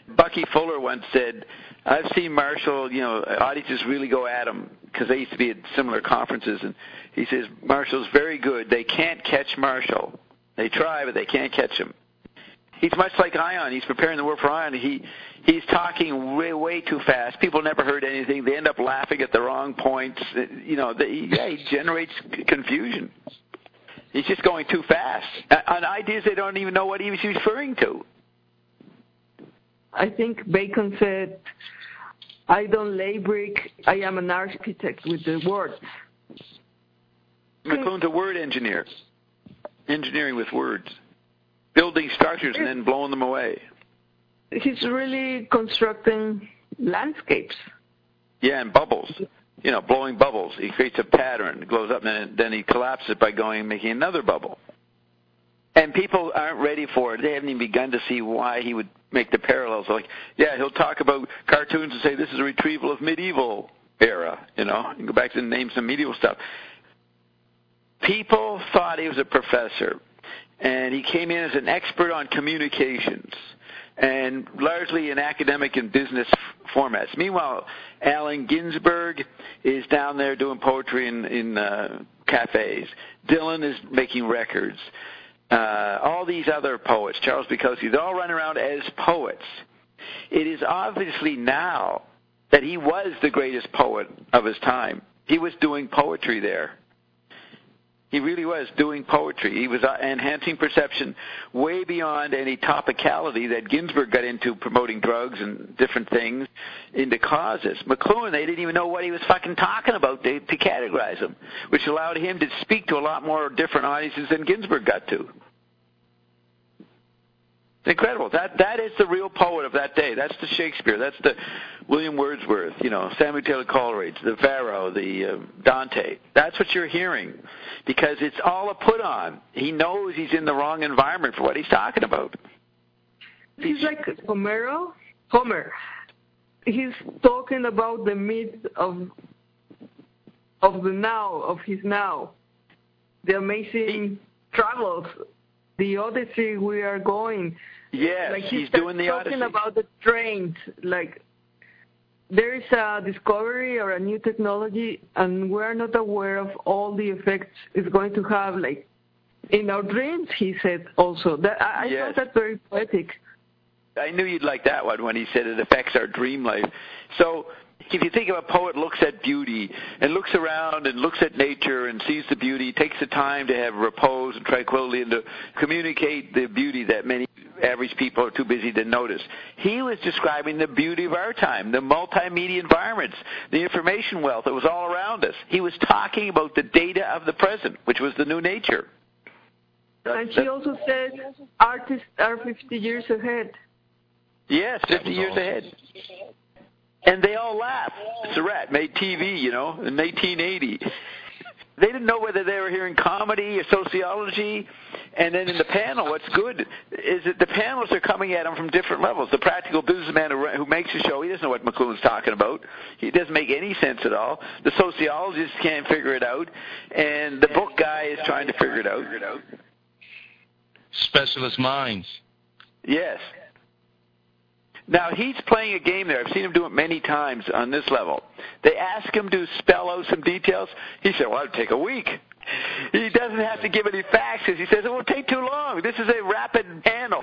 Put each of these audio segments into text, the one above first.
Bucky Fuller once said, I've seen Marshall, audiences really go at him because they used to be at similar conferences, and he says, Marshall's very good. They can't catch Marshall. They try, but they can't catch him. He's much like Ion. He's preparing the world for Ion. He's talking way too fast. People never heard anything. They end up laughing at the wrong points. He generates confusion. He's just going too fast on ideas they don't even know what he was referring to. I think Bacon said, I don't lay brick, I am an architect with the words. McLuhan's a word engineer, engineering with words, building structures and then blowing them away. He's really constructing landscapes. Yeah, and bubbles. Blowing bubbles. He creates a pattern, it glows up, and then he collapses it by making another bubble. And people aren't ready for it. They haven't even begun to see why he would make the parallels. He'll talk about cartoons and say this is a retrieval of medieval era, and go back and name some medieval stuff. People thought he was a professor, and he came in as an expert on communications, and largely in academic and business formats. Meanwhile, Allen Ginsberg is down there doing poetry in cafes. Dylan is making records. All these other poets, Charles Bukowski, they all run around as poets. It is obviously now that he was the greatest poet of his time. He was doing poetry there. He really was doing poetry. He was enhancing perception way beyond any topicality that Ginsberg got into, promoting drugs and different things into causes. McLuhan, they didn't even know what he was fucking talking about to categorize him, which allowed him to speak to a lot more different audiences than Ginsberg got to. It's incredible. That is the real poet of that day. That's the Shakespeare. That's the William Wordsworth, Samuel Taylor Coleridge, the Varro, the Dante. That's what you're hearing because it's all a put on. He knows he's in the wrong environment for what he's talking about. He's like Homer. He's talking about the myth of the now, of his now, the amazing travels, the Odyssey we are going. Yes, he's doing the Odyssey. Talking about the trains, there is a discovery or a new technology, and we're not aware of all the effects it's going to have, in our dreams, he said also. I yes. found that very poetic. I knew you'd like that one when he said it affects our dream life. So if you think of a poet looks at beauty and looks around and looks at nature and sees the beauty, takes the time to have repose and tranquility and to communicate the beauty that many average people are too busy to notice. He was describing the beauty of our time, the multimedia environments, the information wealth that was all around us. He was talking about the data of the present, which was the new nature. And she also said artists are 50 years ahead. Yes, 50 years ahead. And they all laughed. Surratt made TV, in 1880. They didn't know whether they were hearing comedy or sociology. And then in the panel, what's good is that the panelists are coming at them from different levels. The practical businessman who makes the show, he doesn't know what McLuhan's talking about. He doesn't make any sense at all. The sociologist can't figure it out. And the book guy is trying to figure it out. Specialist minds. Yes. Now, he's playing a game there. I've seen him do it many times on this level. They ask him to spell out some details. He said, well, it would take a week. He doesn't have to give any facts because he says it won't take too long. This is a rapid panel.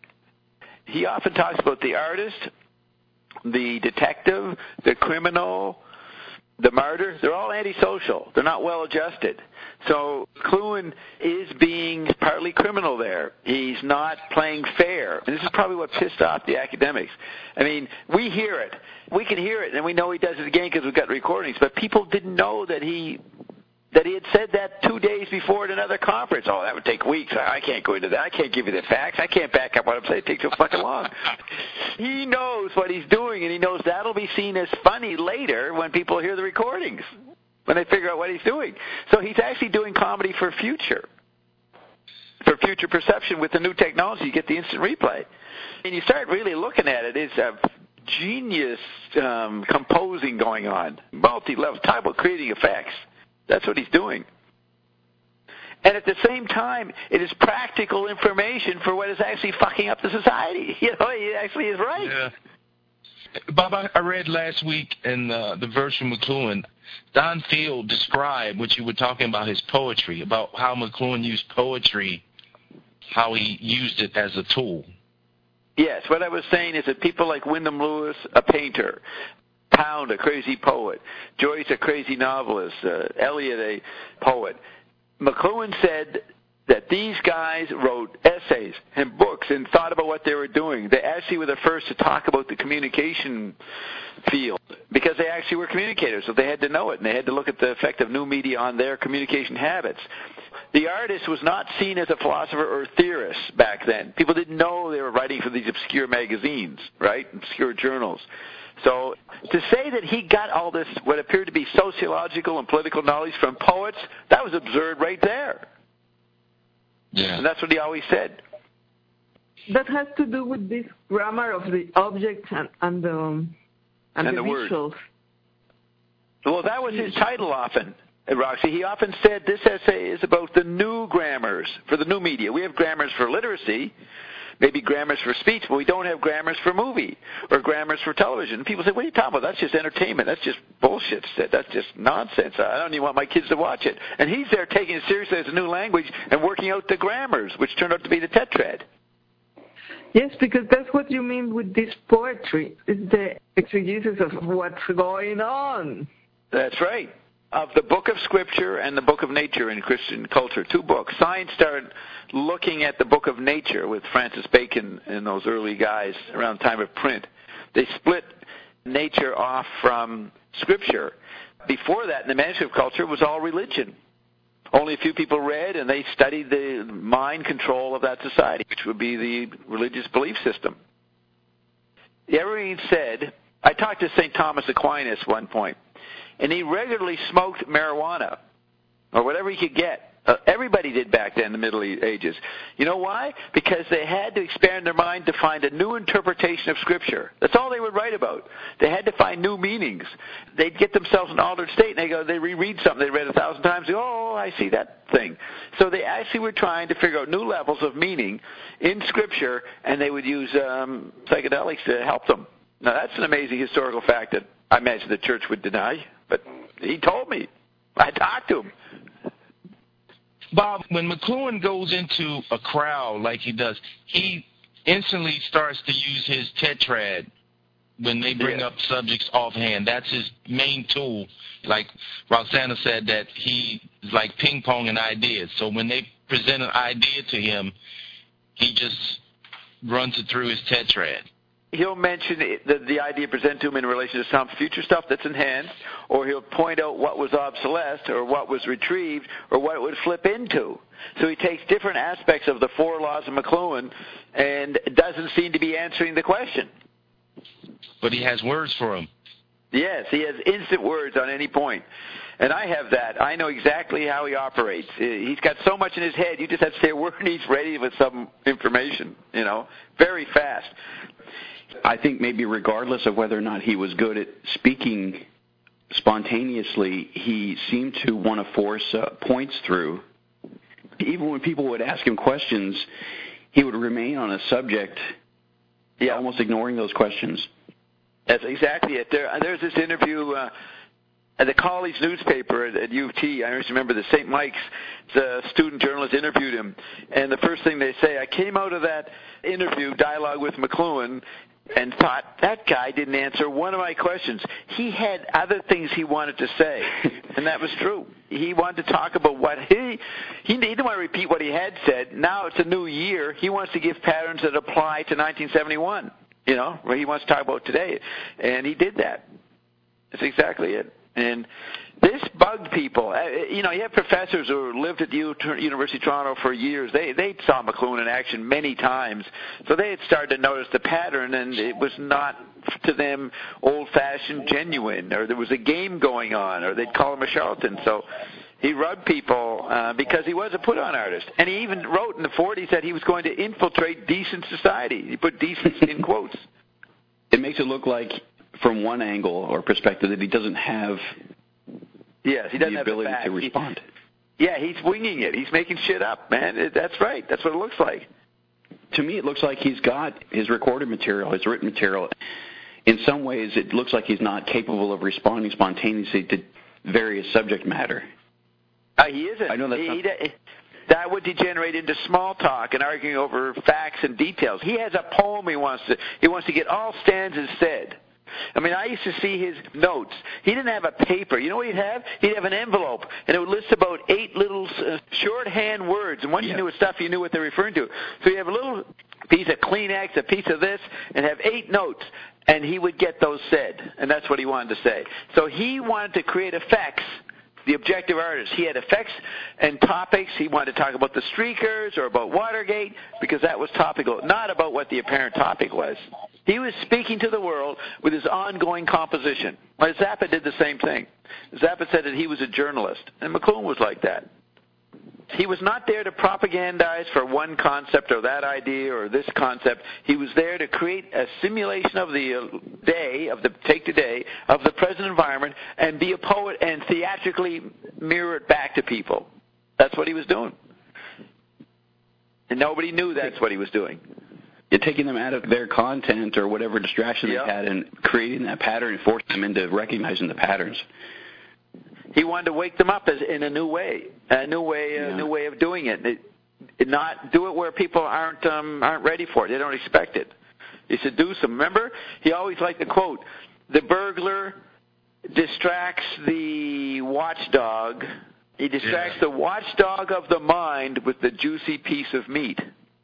He often talks about the artist, the detective, the criminal, the martyr. They're all antisocial. They're not well-adjusted. So McLuhan is being partly criminal there. He's not playing fair. And this is probably what pissed off the academics. I mean, we hear it. We can hear it, and we know he does it again because we've got recordings. But people didn't know that he had said that 2 days before at another conference. Oh, that would take weeks. I can't go into that. I can't give you the facts. I can't back up what I'm saying. It takes so fucking long. He knows what he's doing, and he knows that'll be seen as funny later when people hear the recordings, when they figure out what he's doing. So he's actually doing comedy for future perception with the new technology. You get the instant replay. And you start really looking at it, it's a genius composing going on, multi-level, talk about creating effects. That's what he's doing. And at the same time, it is practical information for what is actually fucking up the society. You know, he actually is right. Yeah. Bob, I read last week in the verse from McLuhan, Don Field described what you were talking about, his poetry, about how McLuhan used poetry, how he used it as a tool. Yes, what I was saying is that people like Wyndham Lewis, a painter, Pound, a crazy poet, Joyce, a crazy novelist, Eliot, a poet. McLuhan said that these guys wrote essays and books and thought about what they were doing. They actually were the first to talk about the communication field because they actually were communicators, so they had to know it, and they had to look at the effect of new media on their communication habits. The artist was not seen as a philosopher or theorist back then. People didn't know they were writing for these obscure magazines, right, obscure journals. So to say that he got all this, what appeared to be sociological and political knowledge from poets, that was absurd right there. Yeah. And that's what he always said. That has to do with this grammar of the objects and the visuals. Word. Well, that was his title often, Roxy. He often said this essay is about the new grammars for the new media. We have grammars for literacy, maybe grammars for speech, but we don't have grammars for movie or grammars for television. And people say, what are you talking about? That's just entertainment. That's just bullshit. That's just nonsense. I don't even want my kids to watch it. And he's there taking it seriously as a new language and working out the grammars, which turned out to be the tetrad. Yes, because that's what you mean with this poetry. It's the exegesis of what's going on. That's right. Of the book of Scripture and the book of nature in Christian culture, two books. Science started looking at the book of nature with Francis Bacon and those early guys around the time of print. They split nature off from Scripture. Before that, in the manuscript culture, it was all religion. Only a few people read, and they studied the mind control of that society, which would be the religious belief system. Everything said, I talked to St. Thomas Aquinas one point, and he regularly smoked marijuana or whatever he could get. Everybody did back then in the Middle Ages. You know why? Because they had to expand their mind to find a new interpretation of Scripture. That's all they would write about. They had to find new meanings. They'd get themselves in an altered state, and they reread something they read 1,000 times, and go, oh, I see that thing. So they actually were trying to figure out new levels of meaning in Scripture, and they would use psychedelics to help them. Now, that's an amazing historical fact that I imagine the church would deny, but he told me. I talked to him. Bob, when McLuhan goes into a crowd like he does, he instantly starts to use his tetrad when they bring up subjects offhand. That's his main tool. Like Roxana said, that he is like ping-ponging ideas. So when they present an idea to him, he just runs it through his tetrad. He'll mention the idea presented to him in relation to some future stuff that's in hand, or he'll point out what was obsolesced or what was retrieved or what it would flip into. So he takes different aspects of the four laws of McLuhan and doesn't seem to be answering the question. But he has words for him. Yes, he has instant words on any point. And I have that. I know exactly how he operates. He's got so much in his head, you just have to say a word and he's ready with some information, very fast. I think maybe regardless of whether or not he was good at speaking spontaneously, he seemed to want to force points through. Even when people would ask him questions, he would remain on a subject, almost ignoring those questions. That's exactly it. There's this interview at the college newspaper at U of T. I just remember the St. Mike's. The student journalist interviewed him, and the first thing they say, I came out of that interview, dialogue with McLuhan, and thought, that guy didn't answer one of my questions. He had other things he wanted to say, and that was true. He wanted to talk about what he didn't want to repeat what he had said. Now it's a new year. He wants to give patterns that apply to 1971, where he wants to talk about today, and he did that. That's exactly it. And this bugged people. You have professors who lived at the University of Toronto for years. They saw McLuhan in action many times. So they had started to notice the pattern, and it was not, to them, old-fashioned genuine, or there was a game going on, or they'd call him a charlatan. So he rubbed people because he was a put-on artist. And he even wrote in the 40s that he was going to infiltrate decent society. He put decent in quotes. It makes it look like, from one angle or perspective, that he doesn't have he doesn't the ability have to respond. Yeah, he's winging it. He's making shit up, man. That's right. That's what it looks like. To me, it looks like he's got his recorded material, his written material. In some ways, it looks like he's not capable of responding spontaneously to various subject matter. He isn't. I know that's that would degenerate into small talk and arguing over facts and details. He has a poem he wants to get all stanzas said. I mean, I used to see his notes. He didn't have a paper. You know what he'd have? He'd have an envelope, and it would list about 8 little shorthand words. And once you knew what stuff, you knew what they're referring to. So you have a little piece of Kleenex, a piece of this, and have 8 notes, and he would get those said. And that's what he wanted to say. So he wanted to create effects. The objective artist. He had effects and topics. He wanted to talk about the streakers or about Watergate because that was topical, not about what the apparent topic was. He was speaking to the world with his ongoing composition. Well, Zappa did the same thing. Zappa said that he was a journalist, and McLuhan was like that. He was not there to propagandize for one concept or that idea or this concept. He was there to create a simulation of the day, of the take today, of the present environment, and be a poet and theatrically mirror it back to people. That's what he was doing. And nobody knew that's what he was doing. You're taking them out of their content or whatever distraction they had and creating that pattern and forcing them into recognizing the patterns. He wanted to wake them up in a new way of doing it. Not do it where people aren't ready for it. They don't expect it. He said, do some. Remember, he always liked the quote: "The burglar distracts the watchdog. He distracts the watchdog of the mind with the juicy piece of meat."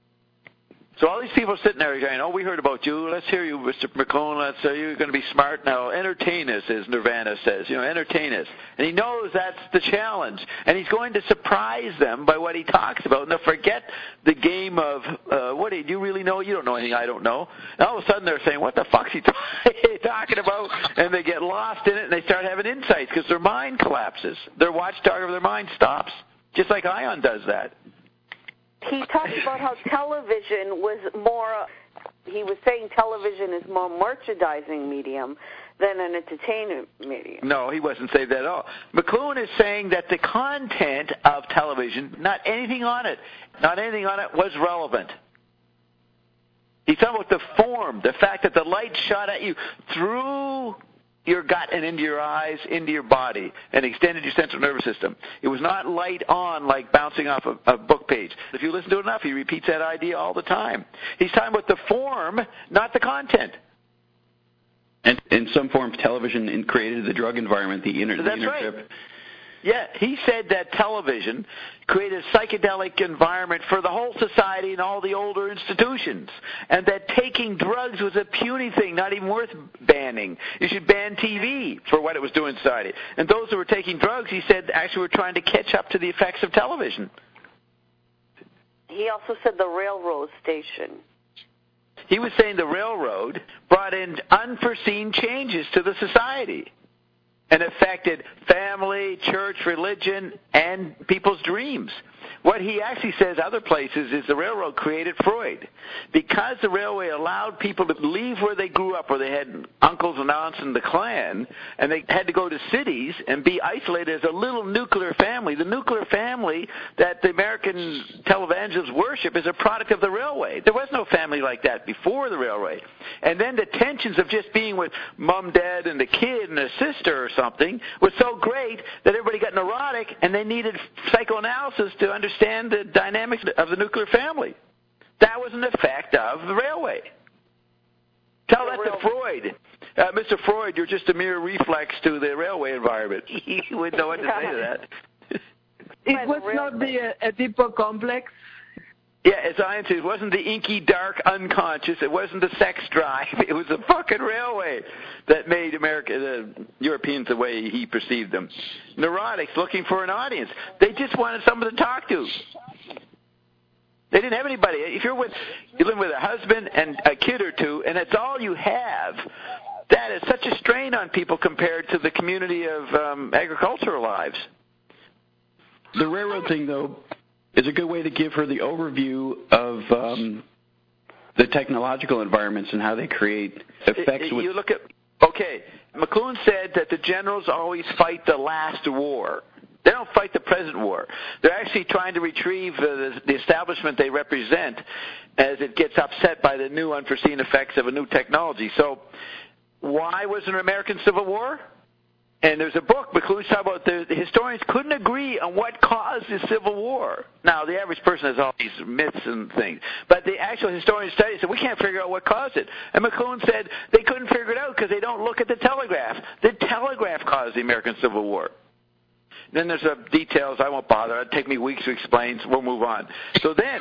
So all these people sitting there going, "Oh, we heard about you. Let's hear you, Mr. McClone. You're going to be smart now. Entertain us," as Nirvana says. Entertain us. And he knows that's the challenge. And he's going to surprise them by what he talks about. And they'll forget the game of, what do you really know? You don't know anything I don't know. And all of a sudden they're saying, what the fuck's he talking about? And they get lost in it and they start having insights because their mind collapses. Their watchdog of their mind stops. Just like Ion does that. He talked about how television was more, he was saying television is more merchandising medium than an entertainment medium. No, he wasn't saying that at all. McLuhan is saying that the content of television, not anything on it was relevant. He's talking about the form, the fact that the light shot at you through your gut and into your eyes, into your body, and extended your central nervous system. It was not light on like bouncing off a book page. If you listen to it enough, he repeats that idea all the time. He's talking about the form, not the content. And in some form, television created the drug environment, the inner right. chip. Yeah, he said that television created a psychedelic environment for the whole society and all the older institutions, and that taking drugs was a puny thing, not even worth banning. You should ban TV for what it was doing in society. And those who were taking drugs, he said, actually were trying to catch up to the effects of television. He also said the railroad station. He was saying the railroad brought in unforeseen changes to the society and affected family, church, religion, and people's dreams. What he actually says other places is the railroad created Freud. Because the railway allowed people to leave where they grew up, where they had uncles and aunts in the clan, and they had to go to cities and be isolated as a little nuclear family. The nuclear family that the American televangelists worship is a product of the railway. There was no family like that before the railway. And then the tensions of just being with mom, dad, and the kid and a sister or something was so great that everybody got neurotic, and they needed psychoanalysis to understand the dynamics of the nuclear family. That was an effect of the railway. Tell that to Freud. Mr. Freud, you're just a mere reflex to the railway environment. He wouldn't know what to say to that. It was not the Oedipal complex? Yeah, as I said, it wasn't the inky, dark, unconscious. It wasn't the sex drive. It was the fucking railway that made the Europeans the way he perceived them. Neurotics looking for an audience. They just wanted someone to talk to. They didn't have anybody. If you're living with a husband and a kid or two, and that's all you have, that is such a strain on people compared to the community of agricultural lives. The railroad thing, though, is a good way to give her the overview of the technological environments and how they create effects. You look at, okay, McLuhan said that the generals always fight the last war. They don't fight the present war. They're actually trying to retrieve the establishment they represent as it gets upset by the new unforeseen effects of a new technology. So why was there an American Civil War? And there's a book, McLuhan's talking about the historians couldn't agree on what caused the Civil War. Now, the average person has all these myths and things. But the actual historian studied said, we can't figure out what caused it. And McLuhan said they couldn't figure it out because they don't look at the telegraph. The telegraph caused the American Civil War. Then there's details. I won't bother. It'd take me weeks to explain, so we'll move on. So then...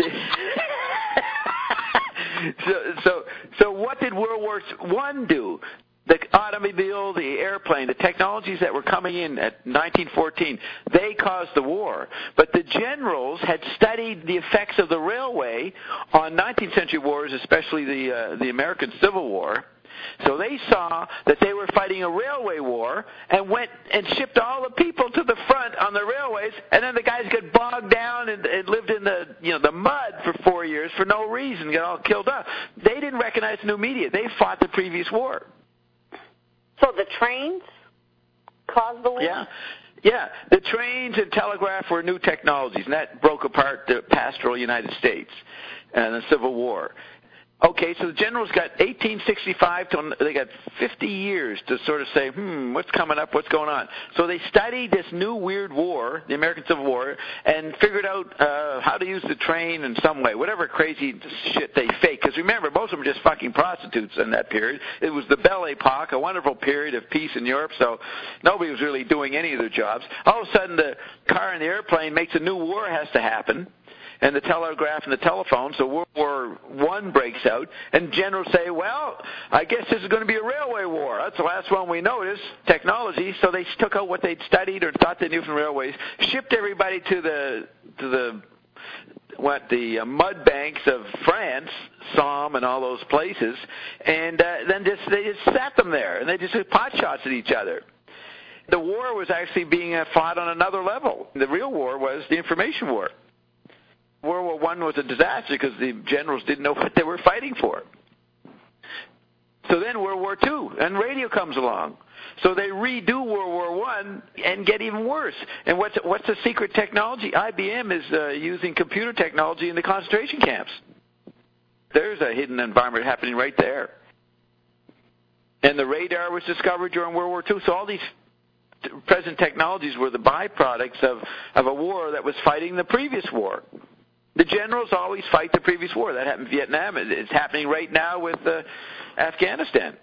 So what did World War I do? The automobile, the airplane, the technologies that were coming in at 1914, they caused the war. But the generals had studied the effects of the railway on 19th century wars, especially the American Civil War. So they saw that they were fighting a railway war and went and shipped all the people to the front on the railways, and then the guys got bogged down and lived in the mud for 4 years for no reason, got all killed up. They didn't recognize new media. They fought the previous war. So the trains caused the war? Yeah. The trains and telegraph were new technologies, and that broke apart the pastoral United States and the Civil War. Okay, so the generals got 1865 to they got 50 years to sort of say, what's coming up, what's going on. So they studied this new weird war, the American Civil War, and figured out how to use the train in some way, whatever crazy shit they faked. Because remember, most of them were just fucking prostitutes in that period. It was the Belle Epoque, a wonderful period of peace in Europe, so nobody was really doing any of their jobs. All of a sudden, the car and the airplane makes a new war has to happen, and the telegraph and the telephone, so World War I breaks out, and generals say, well, I guess this is going to be a railway war. That's the last one we noticed, technology, so they took out what they'd studied or thought they knew from railways, shipped everybody to the mud banks of France, Somme and all those places, and then they just sat them there, and they just did pot shots at each other. The war was actually being fought on another level. The real war was the information war. World War I was a disaster because the generals didn't know what they were fighting for. So then World War II, and radio comes along. So they redo World War I and get even worse. And what's the secret technology? IBM is using computer technology in the concentration camps. There's a hidden environment happening right there. And the radar was discovered during World War II. So all these present technologies were the byproducts of a war that was fighting the previous war. The generals always fight the previous war. That happened in Vietnam. It's happening right now with Afghanistan.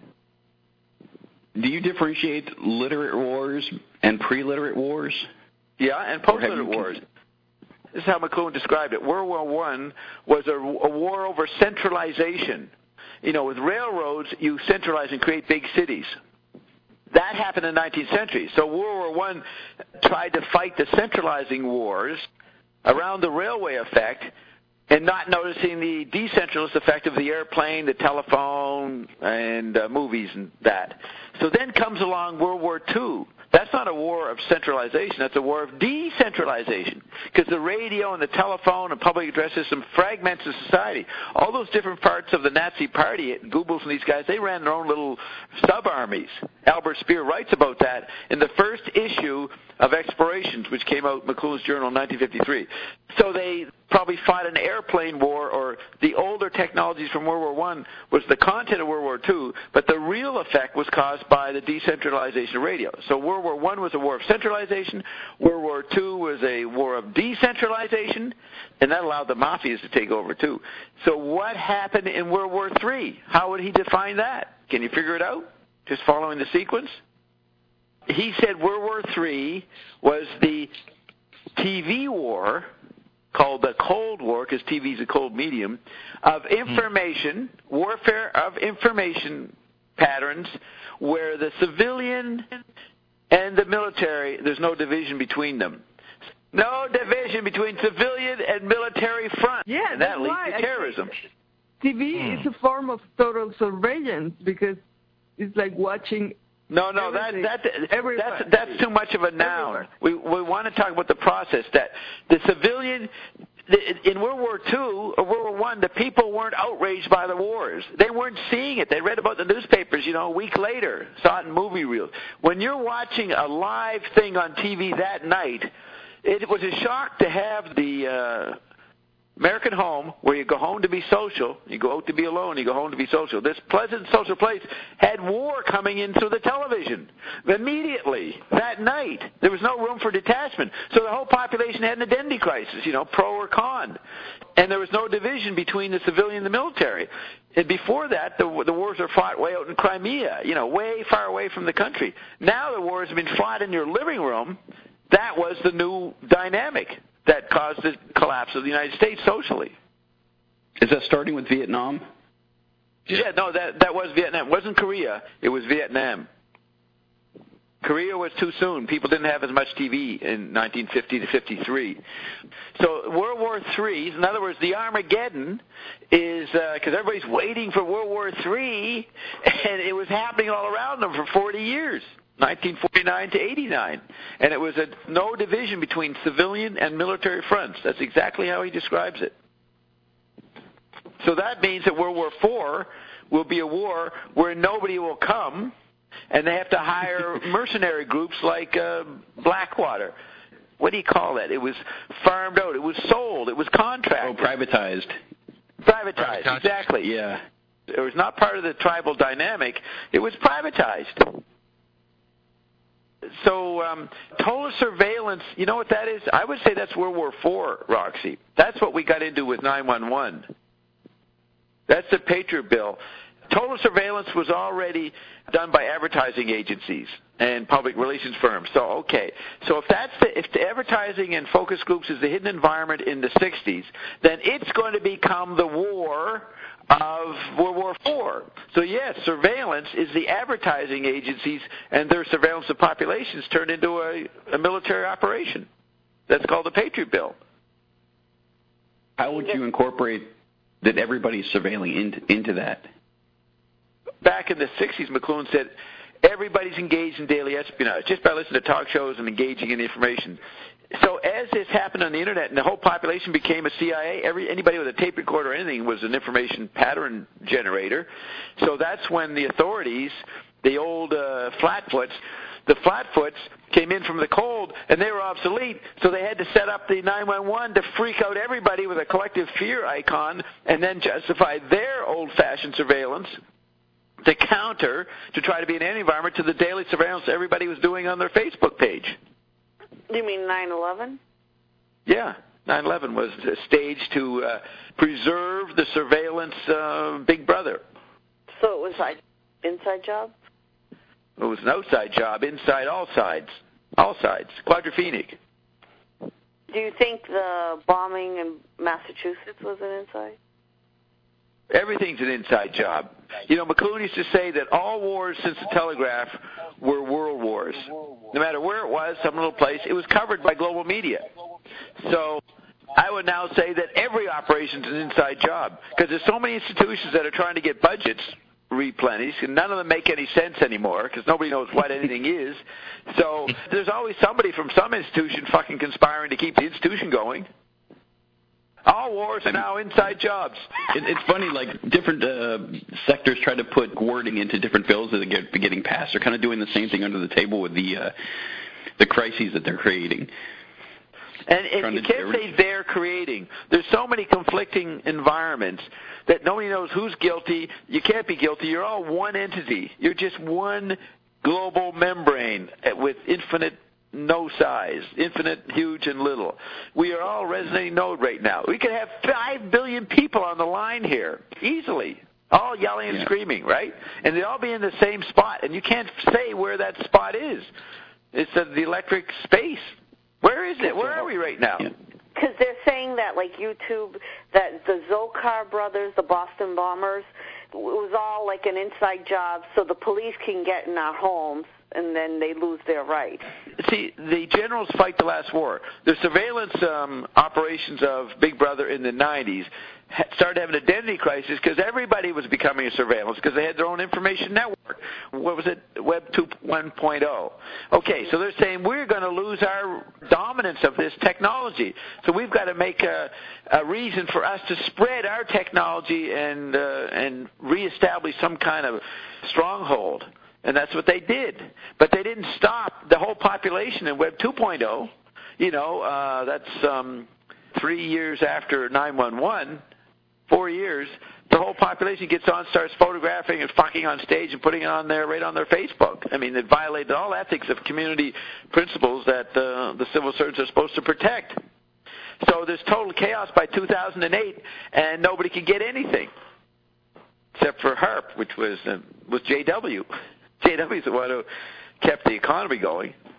Do you differentiate literate wars and pre-literate wars? Yeah, and post-literate wars. This is how McLuhan described it. World War I was a war over centralization. With railroads, you centralize and create big cities. That happened in the 19th century. So World War I tried to fight the centralizing wars around the railway effect and not noticing the decentralist effect of the airplane, the telephone, and movies and that. So then comes along World War II. That's not a war of centralization. That's a war of decentralization because the radio and the telephone and public address system fragments the society. All those different parts of the Nazi Party, Goebbels and these guys, they ran their own little sub-armies. Albert Speer writes about that in the first issue of Explorations, which came out in McLuhan's Journal in 1953. So they probably fought an airplane war, or the older technologies from World War I was the content of World War II, but the real effect was caused by the decentralization of radio. So World War I was a war of centralization, World War II was a war of decentralization, and that allowed the mafias to take over too. So what happened in World War III? How would he define that? Can you figure it out? Just following the sequence? He said World War III was the TV war, called the Cold War, because TV is a cold medium, of information, warfare of information patterns, where the civilian and the military, there's no division between them. No division between civilian and military front. Yeah, and that leads to terrorism. TV is a form of total surveillance because it's like watching. No, that's too much of a noun. We want to talk about the process that the civilian in World War II or World War I, the people weren't outraged by the wars. They weren't seeing it. They read about the newspapers, a week later, saw it in movie reels. When you're watching a live thing on TV that night, it was a shock to have the American home, where you go home to be social, you go out to be alone, you go home to be social. This pleasant social place had war coming in through the television immediately that night. There was no room for detachment. So the whole population had an identity crisis, pro or con. And there was no division between the civilian and the military. And before that, the wars were fought way out in Crimea, way far away from the country. Now the wars have been fought in your living room. That was the new dynamic that caused the collapse of the United States socially. Is that starting with Vietnam? Yeah, no, that was Vietnam. It wasn't Korea. It was Vietnam. Korea was too soon. People didn't have as much TV in 1950 to 53. So World War III, in other words, the Armageddon is, because everybody's waiting for World War III, and it was happening all around them for 40 years. 1949 to 89. And it was no division between civilian and military fronts. That's exactly how he describes it. So that means that World War IV will be a war where nobody will come, and they have to hire mercenary groups like Blackwater. What do you call that? It was farmed out. It was sold. It was contracted. Oh, privatized. Privatized, exactly. Yeah. It was not part of the tribal dynamic. It was privatized. So total surveillance, you know what that is? I would say that's World War IV, Roxy. That's what we got into with 911. That's the Patriot Bill. Total surveillance was already done by advertising agencies and public relations firms. So, okay. So if the advertising and focus groups is the hidden environment in the 60s, then it's going to become the war of World War IV. So yes, surveillance is the advertising agencies and their surveillance of populations turned into a military operation. That's called the Patriot Bill. How would you incorporate that everybody's surveilling into that? Back in the 60s, McLuhan said, everybody's engaged in daily espionage just by listening to talk shows and engaging in information. So as this happened on the Internet and the whole population became a CIA, anybody with a tape recorder or anything was an information pattern generator. So that's when the authorities, the old Flatfoots came in from the cold and they were obsolete. So they had to set up the 911 to freak out everybody with a collective fear icon and then justify their old-fashioned surveillance to counter, to try to be an anti-environment to the daily surveillance everybody was doing on their Facebook page. You mean 9/11? Yeah, 9/11 was a stage to preserve the surveillance Big Brother. So it was like inside job? It was an outside job, inside all sides, quadrophenic. Do you think the bombing in Massachusetts was an inside? Everything's an inside job. McLuhan used to say that all wars since the telegraph were world wars. No matter where it was, some little place, it was covered by global media. So I would now say that every operation's an inside job because there's so many institutions that are trying to get budgets replenished, and none of them make any sense anymore because nobody knows what anything is. So there's always somebody from some institution fucking conspiring to keep the institution going. All wars are now inside jobs. It's funny, like different sectors try to put wording into different bills that are getting passed. They're kind of doing the same thing under the table with the crises that they're creating. And you can't say they're creating. There's so many conflicting environments that nobody knows who's guilty. You can't be guilty. You're all one entity. You're just one global membrane with infinite no size, infinite, huge, and little. We are all resonating node right now. We could have 5 billion people on the line here, easily, all yelling and screaming, right? And they'd all be in the same spot, and you can't say where that spot is. It's the electric space. Where is it? Where are we right now? Because they're saying that, like YouTube, that the Zokar brothers, the Boston bombers, it was all like an inside job so the police can get in our homes and then they lose their rights. See, the generals fight the last war. The surveillance operations of Big Brother in the 90s started having an identity crisis because everybody was becoming a surveillance because they had their own information network. What was it? Web 1.0. Okay, so they're saying we're going to lose our dominance of this technology. So we've got to make a reason for us to spread our technology and reestablish some kind of stronghold. And that's what they did. But they didn't stop the whole population in Web 2.0. You know, that's 3 years after 911, 4 years. The whole population gets on, starts photographing and fucking on stage and putting it on there, right on their Facebook. I mean, it violated all ethics of community principles that the civil servants are supposed to protect. So there's total chaos by 2008, and nobody can get anything except for HAARP, which was JW. JW is the one who kept the economy going.